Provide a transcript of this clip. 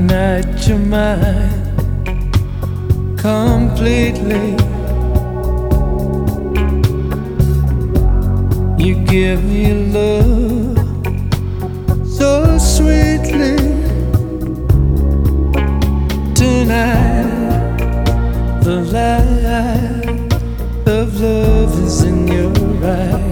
at your mind completely. You give me love so sweetly. Tonight, the light of love is in your eyes.